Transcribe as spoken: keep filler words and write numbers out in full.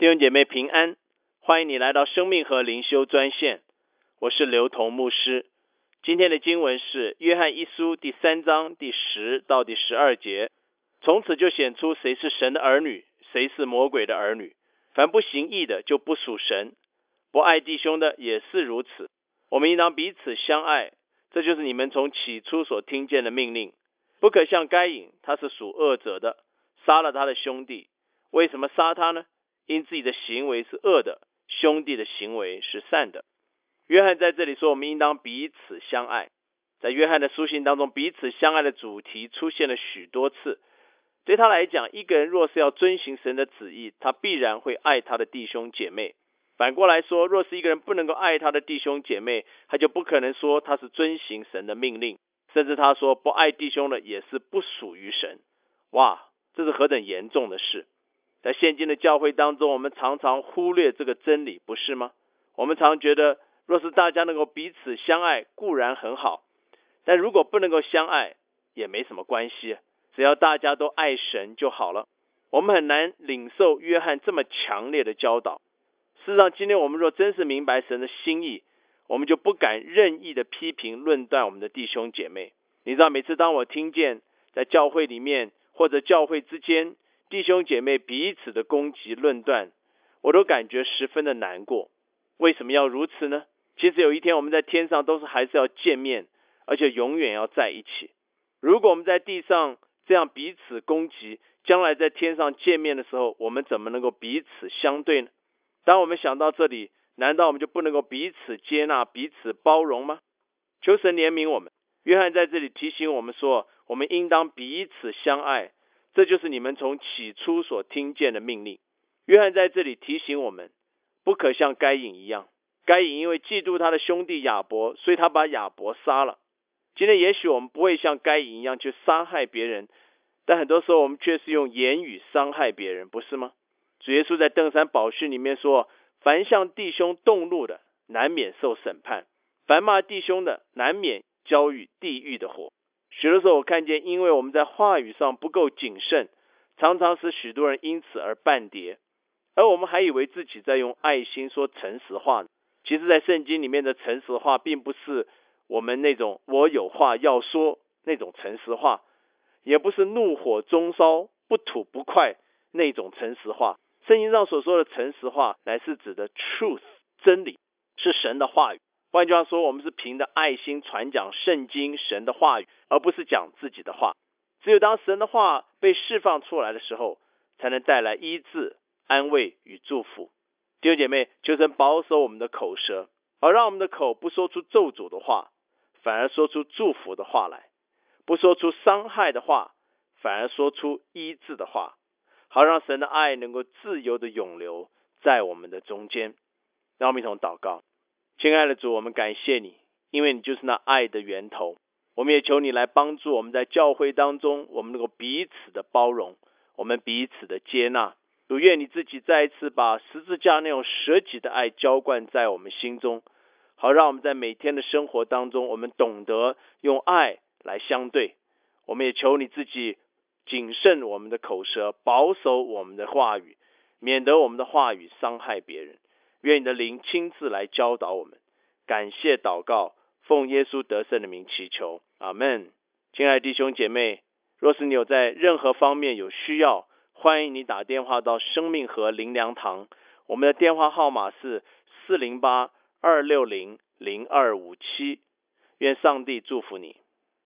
弟兄姐妹平安，欢迎你来到生命和灵修专线，我是刘同牧师。今天的经文是约翰一书第三章第十到第十二节，从此就显出谁是神的儿女，谁是魔鬼的儿女。凡不行义的就不属神，不爱弟兄的也是如此。我们应当彼此相爱，这就是你们从起初所听见的命令。不可像该隐，他是属恶者的，杀了他的兄弟。为什么杀他呢？因自己的行为是恶的，兄弟的行为是善的。约翰在这里说，我们应当彼此相爱。在约翰的书信当中，彼此相爱的主题出现了许多次。对他来讲，一个人若是要遵行神的旨意，他必然会爱他的弟兄姐妹。反过来说，若是一个人不能够爱他的弟兄姐妹，他就不可能说他是遵行神的命令，甚至他说不爱弟兄的也是不属于神。哇，这是何等严重的事！在现今的教会当中，我们常常忽略这个真理，不是吗？我们常觉得，若是大家能够彼此相爱，固然很好，但如果不能够相爱，也没什么关系，只要大家都爱神就好了。我们很难领受约翰这么强烈的教导。事实上，今天我们若真是明白神的心意，我们就不敢任意的批评论断我们的弟兄姐妹。你知道，每次当我听见在教会里面或者教会之间弟兄姐妹彼此的攻击论断，我都感觉十分的难过。为什么要如此呢？其实有一天我们在天上都是还是要见面，而且永远要在一起。如果我们在地上这样彼此攻击，将来在天上见面的时候，我们怎么能够彼此相对呢？当我们想到这里，难道我们就不能够彼此接纳、彼此包容吗？求神怜悯我们。约翰在这里提醒我们说，我们应当彼此相爱，这就是你们从起初所听见的命令。约翰在这里提醒我们，不可像该隐一样。该隐因为嫉妒他的兄弟亚伯，所以他把亚伯杀了。今天也许我们不会像该隐一样去杀害别人，但很多时候我们却是用言语伤害别人，不是吗？主耶稣在登山宝训里面说，凡向弟兄动怒的，难免受审判；凡骂弟兄的，难免交与地狱的火。许多时候我看见，因为我们在话语上不够谨慎，常常使许多人因此而绊跌，而我们还以为自己在用爱心说诚实话呢。其实在圣经里面的诚实话，并不是我们那种我有话要说那种诚实话，也不是怒火中烧不吐不快那种诚实话。圣经上所说的诚实话，乃是指的 truth 真理，是神的话语。换句话说，我们是凭着爱心传讲圣经神的话语，而不是讲自己的话。只有当神的话被释放出来的时候，才能带来医治、安慰与祝福。弟兄姐妹，求神保守我们的口舌，好让我们的口不说出咒诅的话，反而说出祝福的话来；不说出伤害的话，反而说出医治的话，好让神的爱能够自由的涌流在我们的中间。让我们一同祷告。亲爱的主，我们感谢你，因为你就是那爱的源头。我们也求你来帮助我们在教会当中，我们能够彼此的包容，我们彼此的接纳。主，愿你自己再一次把十字架那种舍己的爱浇灌在我们心中，好让我们在每天的生活当中，我们懂得用爱来相对。我们也求你自己谨慎我们的口舌，保守我们的话语，免得我们的话语伤害别人。愿你的灵亲自来教导我们。感谢祷告，奉耶稣得胜的名祈求，阿们。亲爱的弟兄姐妹，若是你有在任何方面有需要，欢迎你打电话到生命河灵粮堂，我们的电话号码是四零八二六零零二五七。愿上帝祝福你。